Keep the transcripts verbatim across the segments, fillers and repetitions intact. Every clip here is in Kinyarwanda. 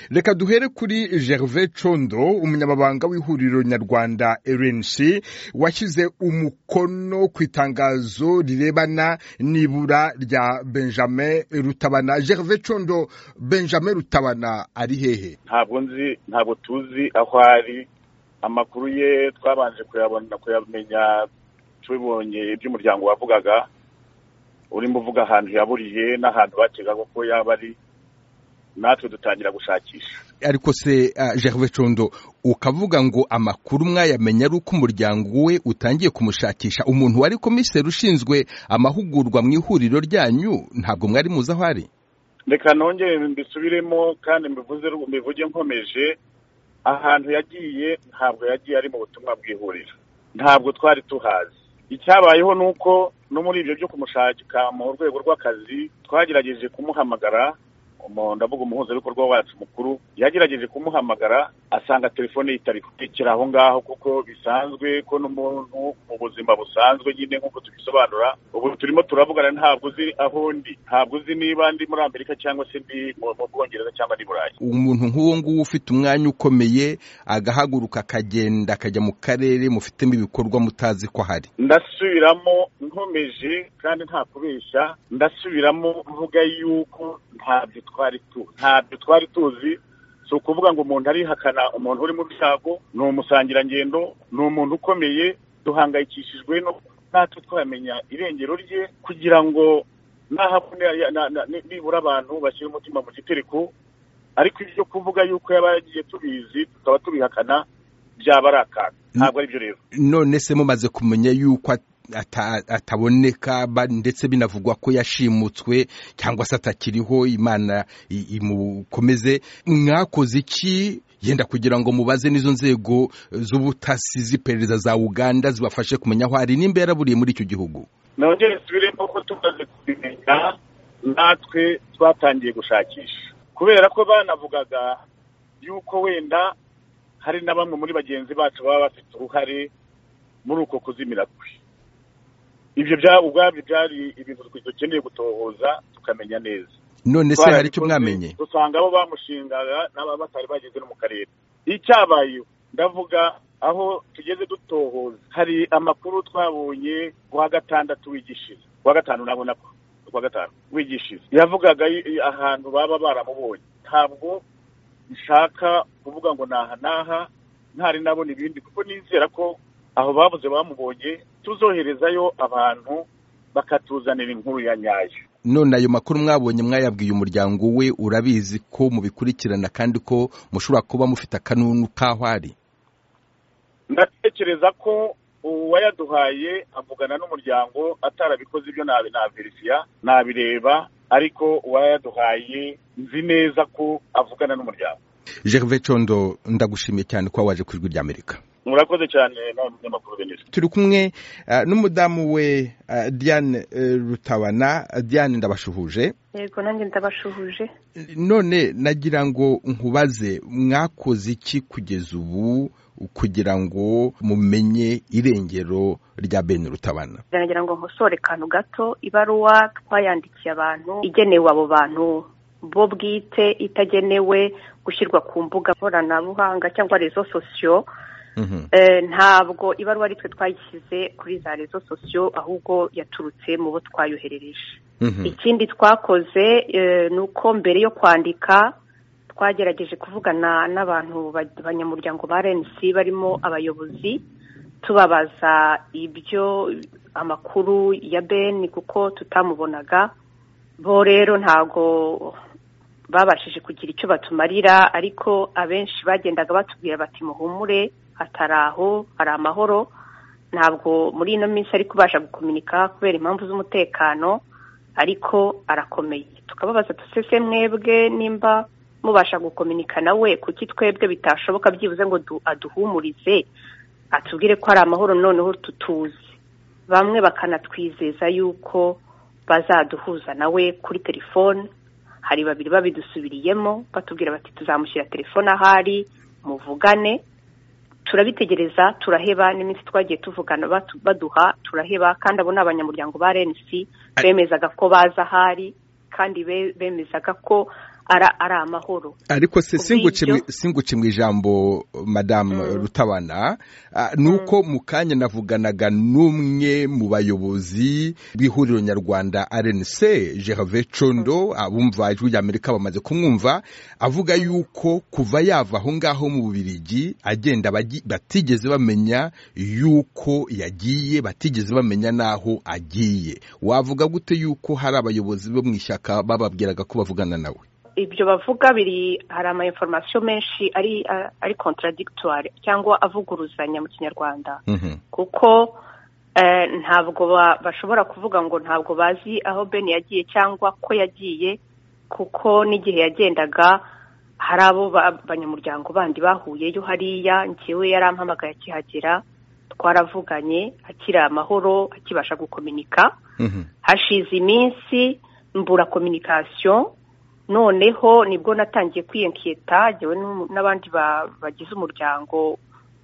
Reka duhere kuri Gervais Condo, umunyamabanga w'ihuriro nyarwanda R N C, washyize umukono ku itangazo rirebana n'ibura rya Benjamin Rutabana. Gervais Condo, Benjamin Rutabana ari hehe? Ntabwo nzi, ntabwo tuzi aho ari. Amakuru ye twabanje kuyabona kuyamenya tubonye iby'umuryango wavugaga, urimo uvuga ahantu yaburiye n'ahantu bakeka ko yaba ari, natwe dutangira gushakisha. Ariko se uh, Gervais Condo, ukavuga ngo amakuru mwayamenya ari uko umuryango we utangiye kumushakisha. Umuntu wari komiseri ushinzwe amahugurwa mu ihuriro ryanyu ntabwo mwari muzi aho ari? Reka nongere mbisubiremo kandi mbivuze mbivuge nkomeje, ahantu yagiye ntabwo yagiye ari mu butumwa bw'ihuriro, ntabwo twari tuhazi. Icyabayeho nuko no muri ibyo byo kumushakika mu rwego rw'akazi twagerageje kumuhamagara. Umuntu ndavuga umuhuzabikorwa wacu mukuru yagerageje kumuhamagara, asanga telefone itari kutekera aho ngaho, kuko bisanzwe ko n'umuntu mu buzima busanzwe nyine nk'uko tubisobanura. Ubu turimo turavugana, ntabwo uzi aho ndi, ntabwo uzi niba ndi muri Amerika cyangwa se ndi mu Bwongereza cyangwa ndi Burayi. Umuntu nk'uwo nguwo ufite umwanya ukomeye agahaguruka akagenda akajya mu karere mufitemo ibikorwa mutazi ko hari. Ndasubiramo nkomeje kandi nta kubeshya, ndasubiramo mvuga yuko ntabyo twari tuzi ntabyo twari tuzi so kuvuga ngo umuntu ari hakana umuntu uri mu byago, ni umusangirangendo, ni umuntu ukomeye. Duhangayikishijwe no natwe twamenya irengero rye, kugira ngo nahabone nibura abantu bashyira umutima mu gitereko. Ariko ibyo kuvuga yuko yabagiye tubizi tukaba tubihakana byaba ari akaga, ntabwo ari byo rero. None se mumaze kumenya yuko ataboneka ndetse binavugwa ko yashimutswe cyangwa se atakiriho, Imana imukomeze, mwakoze iki yenda kugira ngo mubaze n'izo nzego z'ubutasi z'iperereza za Uganda zibafashe kumenya aho ari nimba yaraburiye muri icyo gihugu? Nongere subiremo ko tumaze kubimenya, natwe twatangiye gushakisha, kubera ko banavugaga yuko wenda hari na bamwe muri bagenzi bacu baba bafite uruhare muri uko kuzimira kwe. Ibyo bya ubwabyo byari ibintu dukeneye gutohoza tukamenya neza. None se hari icyo mwamenye? Dusanga abo bamushingaga n'aba batari bageze no mu karere. Icyabaye ndavuga aho tugeze dutohoza, hari amakuru twabonye kwa gatandatu wigishije, kwa gatanu nabona ko kwa gatanu wigishije yavugaga ahantu baba baramubonye. Ntabwo nshaka kuvuga ngo naha naha ntari nabona ibindi, kuko nizera ko aho bavuze bamubonye tuzoherezayo abantu bakatuzanira inkuru ya nyayo. None ayo makuru mwabonye mwayabwiye umuryango we, urabizi ko mubikurikirana kandi ko mushobora kuba mufite akanunu kaho ari? Ndatekereza ko uwayaduhaye avugana n'umuryango, atarabikoze ibyo nabi na verifia nabireba, ariko uwayaduhaye nzi neza ko avugana n'umuryango. Gervais Condo, ndagushimiye cyane ko waje ku Ijwi ry'Amerika. Murakoze cyane n'abanyamakuru benshi. Turi kumwe uh, n'umudamu we uh, Diane uh, Rutabana. Diane, ndabashuhuje. Yego, nanjye ndabashuhuje. None nagira ngo nkubaze, mwakoze iki kugeza ubu kugira ngo mumenye irengero rya Ben Rutabana? Nagira ngo nkosore kantu gato. Ibaruwa twayandikiye abantu igenewe abo bantu bo bwite, itagenewe gushyirwa ku mbuga nkoranabuhanga cyangwa rezo sosiyo. Mm-hmm. Eh, ntabwo ibaruwa ari twe twayishyize kuri za rezo sosiyo, ahubwo yaturutse mu bo twayoherereje. Mm-hmm. Ikindi twakoze eh, nuko mbere yo kwandika twagerageje kuvugana n'abantu banyamuryango ba R N C barimo abayobozi, tubabaza ibyo amakuru ya Ben kuko tutamubonaga. Bo rero ntago babashije kugira icyo batumarira, ariko abenshi bagendaga batubwira bati muhumure, ataraho ari amahoro. Ntabwo muri ino minsi ari kubasha gukomunika kubera impamvu z'umutekano, ariko arakomeye. Tukababaza tusese mwebwe nimba mubasha gukomunika nawe, kuki twebwe bitashoboka byibuze ngo aduhumurize atubwire ko ari amahoro noneho tutuzi. Bamwe bakanatwizeza yuko bazaduhuza nawe kuri telefone. Hari babiri babidusubiriyemo batubwira bati tuzamushyira telefone ahari muvugane. Turabitegereza turaheba, n'iminsi twagiye tuvugana baduha turaheba, kandi abo n'abanyamuryango ba R N C bemezaga ko baza ahari, kandi bemezaga ko ara ari amahoro. Ariko se singuce mu ijambo Madame mm. Rutabana uh, nuko mm. mukanya navuganaga n'umwe mu bayobozi b'ihuriro nyarwanda R N C Gervais Condo mm. abumva ijwi ry'Amerika bamaze kumwumva avuga yuko kuva yava aho ngaho mu Bubiligi agenda batigeze bamenya yuko yagiye, batigeze bamenya naho agiye. Wavuga gute yuko hari abayobozi bo mu ishyaka bababwiraga ko bavugana nawe? Ibyo bavuga biri hari ama information menshi ari ari contradictoire cyangwa avuguruzanya mu Kinyarwanda mm-hmm. kuko eh, ntabwo bashobora kuvuga ngo ntabwo bazi aho Ben yagiye cyangwa ko yagiye, kuko n'igihe yagendaga hari abo banyamuryango bandi bahuyeyo hariya, ngiwe yarampamagaye akihagera, twaravuganye akiri amahoro akibasha gukomunika mm-hmm. hashize iminsi mbura communication, noneho nibwo natangiye kwiyenketa jewe n'abandi bagize umuryango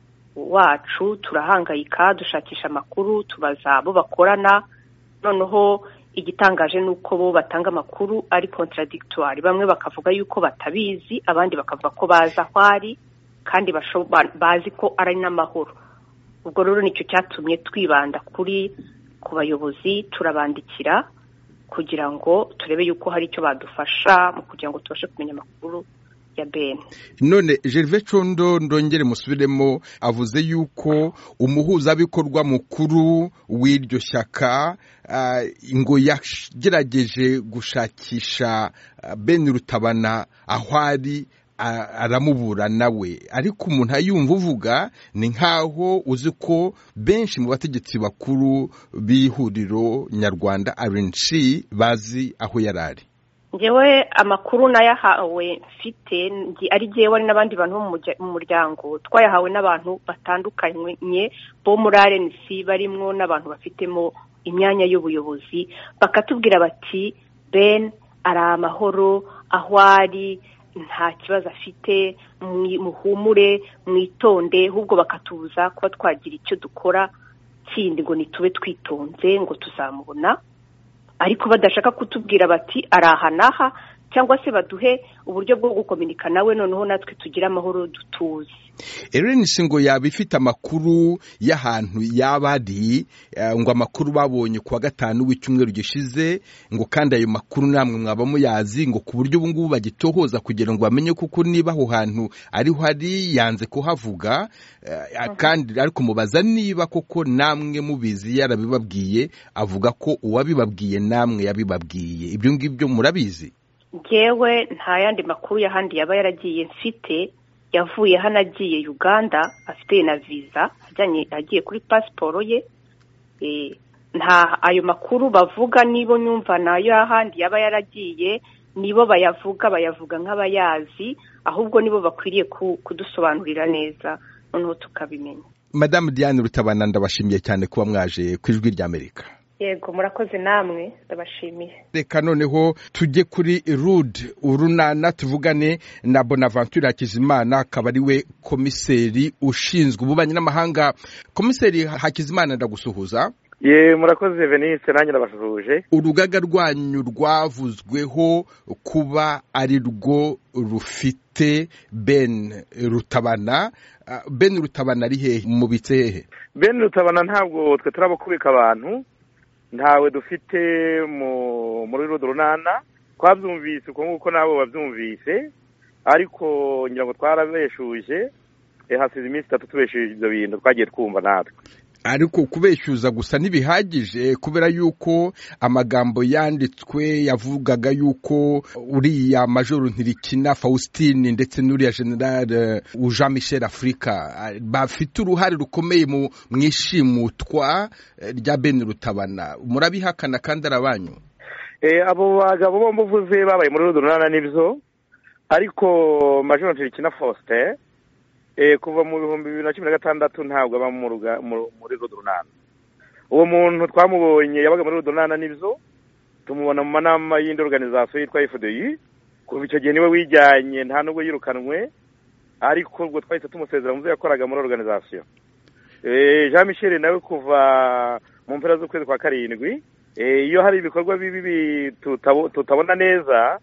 wacu, turahangayika dushakisha amakuru, tubaza abo bakorana. Noneho igitangaje nuko bo batanga amakuru ari contradictoire, bamwe bakavuga yuko batabizi, abandi bakavuga ko baza kwari kandi bazi ko ari n'amahoro. Ubwo rero nicyo cyatumye twibanda kuri ku bayobozi, turabandikira kugira ngo turebe yuko hari icyo badufasha mu kugira ngo tubashe kumenya amakuru ya Ben. None Gervais Condo ndongere musubiremo, avuze yuko umuhuzabikorwa mukuru w'iryo shyaka uh, ngo yagerageje gushakisha uh, Ben Rutabana aho ari aramubura nawe, ariko umuntu ayumva uvuga ni nkaho uzi ko benshi mu bategetsi bakuru b'ihuriro nyarwanda R N C bazi aho yarari. Ngewe amakuru nayahawe mfite ari jewe ari n'abandi bantu mu muryango, twayahawe n'abantu batandukanye bo muri R N C barimwo n'abantu bafitemo imyanya y'ubuyobozi, bakatubwira bati Ben ari amahoro aho ari, nta kibazo afite, muhumure mwitonde, ahubwo bakatubuza kuba twagira icyo dukora kindi ngo nitube twitonze ngo tuzamubona, ariko badashaka kutubwira bati arahanaha cyangwa se baduhe uburyo bwo gukomunika nawe, noneho natwe tugira amahoro dutuze. R N C ngo yabifite amakuru y'ahantu yabadi uh, ngo amakuru babonye kuwa gatanu w'icyumweru gishize, ngo kandi ayo makuru namwe mwaba muyazi, ngo ku buryo ubu ngubu bagitohoza kugira ngo bamenye kuko niba aho hantu ari hari yanze kuhavuga uh, uh-huh. kandi ariko mubaza niba koko namwe mubizi yarabibabwiye, avuga ko uwabibabwiye namwe yabibabwiye. Ibyo ngibyo murabizi? Ngewe nta yandi makuru yahandi yaba yaragiye mfite, yavuye hano agiye Uganda afite na visa ajyanye agiye kuri passport ye, eh nta ayo makuru bavuga nibo nyumva nayo ahandi yaba yaragiye, nibo bayavuga bayavuga nk'abayazi, ahubwo nibo bakwiriye kudusobanurira neza noneho tukabimenya. Madame Diane Rutabana ndabashimiye cyane kuba mwaje ku ijwi ry'Amerika. Yego murakoze namwe ndabashimiye. Reka noneho tujye kuri Rude Urunana tuvugane na Bonaventure Hakizimana, akaba ari we komiseri ushinzwe ububanyi n'amahanga. Komiseri Hakizimana ndagusuhuza. Ye murakoze Venice, nanjye ndabasuhuje. Urugaga rwanyu rwavuzweho kuba ari rwo rufite Ben Rutabana. Ben Rutabana ari hehe, mubitse hehe? Ben Rutabana ntabwo twe turabakubika abantu, ntawe dufite mu muri Rude Urunana, twabyumvise uko nguko nabo babyumvise, ariko ngira ngo twarabeshuje hasize iminsi itatu tubeshuje ibyo bintu twagiye twumva natwe. Ariko kubeshyuza gusa ntibihagije, kubera yuko amagambo yanditswe yavugaga yuko uriya Major Ntirikina Faustine ndetse n'uriya General Jean Michel Afrika bafite uruhare rukomeye mu mwishimutwa rya Ben Rutabana. Murabihakana kandi arabanyu? Eh abo bagabo bombo vuze babaye muri Rude Urunana nibyo, ariko Major Ntirikina Faustin eh kuva mu bihumbi bibiri na cumi na gatandatu ntabwo aba mu muri Rude Urunana. Uwo muntu twamubonye yabaga muri Rude Urunana nibyo, tumubona mu manama y'indi organisation yitwa F D I, kuva icyo gihe niwe wijyanye nta nubwo yirukanwe, ariko ubwo twahise tumusezera mu byo yakoraga muri organisation. Eh Jean Michel nawe kuva mu mpera z'ukwezi kwa karindwi, eh iyo hari ibikorwa bibi tutabona neza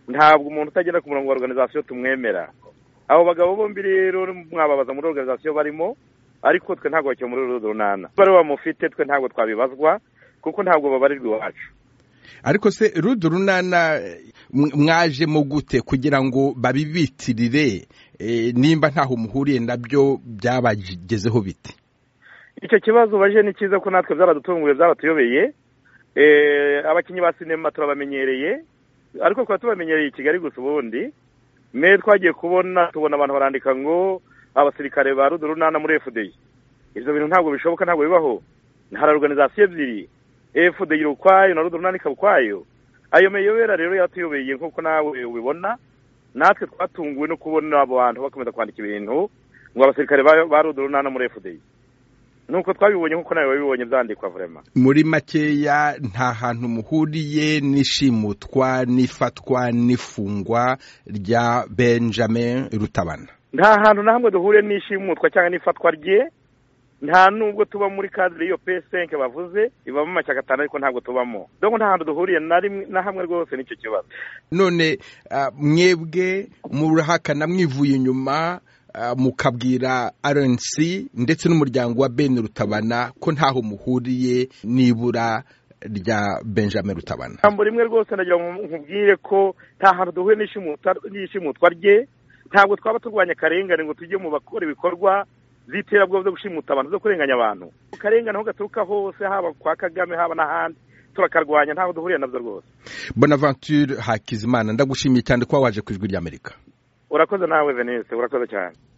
ntabwo umuntu utagenda ku murongo wa organization tumwemera. Abo bagabo bombi rero mwababaza muri organization barimo, ariko twe ntabwo bacyo muri Rudurunana. Bari bamufite twe ntabwo twabibazwa kuko ntabwo babarirwa iwacu. Ariko se Rudurunana mwaje mu gute kugira ngo babibitirire e, nimba ntaho muhuriye nabyo byabagezeho bite? Icyo kibazo baje ni cyiza ko natwe byaradutunguye byaratuyobeye. Eh abakinyi ba sinema turabamenyereye, ariko kwa tubamenyereye i Kigali gusa ubundi me twagiye kubona tubona abantu barandika ngo abasirikare ba Rudurunana muri F D I. Ivyo bintu ntabwo bishoboka, ntabwo bibaho. Ntara organization ebyiri, F D I ukwayo na Rudurunana ikabukwayo. Ayo meyobera rero yatuyobeye nkuko nawe ubibona, natwe twatunguwe no kubona abo bantu bakomeza kwandika ibintu ngo abasirikare ba Rudurunana muri F D I. Nuko twabibonye nkuko nawe wabibonye byandikwa vraiment. Muri makeya nta hantu muhuriye n'ishimutwa n'ifatwa n'ifungwa rya Benjamin Rutabana. Nta hantu na hamwe duhuriye n'ishimutwa cyangwa n'ifatwa rye. Nta nubwo tuba muri cadre iyo P cinq bavuze ibamo macya gatanu, ariko ntabwo tubamo. Donc nta hantu duhuriye na hamwe rwose n'icyo kibazo. None uh, mwebwe murahakana mwivuye inyuma uh, mukabwira R N C ndetse n'umuryango wa Ben Rutabana ko ntaho muhuriye nibura rya Benjamin Rutabana. Ambo rimwe rwose ndagira nkubwire ko nta hantu duhuye n'ishimutwa n'ishimutwa rye. Ntabwo twaba turwanya karengane ngo tujye mu bakora ibikorwa ziterabwo byo gushimuta abantu zo kurenganya abantu. Karengane ho gaturuka hose, haba kwa Kagame haba n'ahandi, turakarwanya, ntaho duhuriye navyo rwose. Bonaventure Hakizimana, ndagushimiye cyane ko waje kwijwi ry'Amerika. Urakoze nawe Venise, urakoze cyane.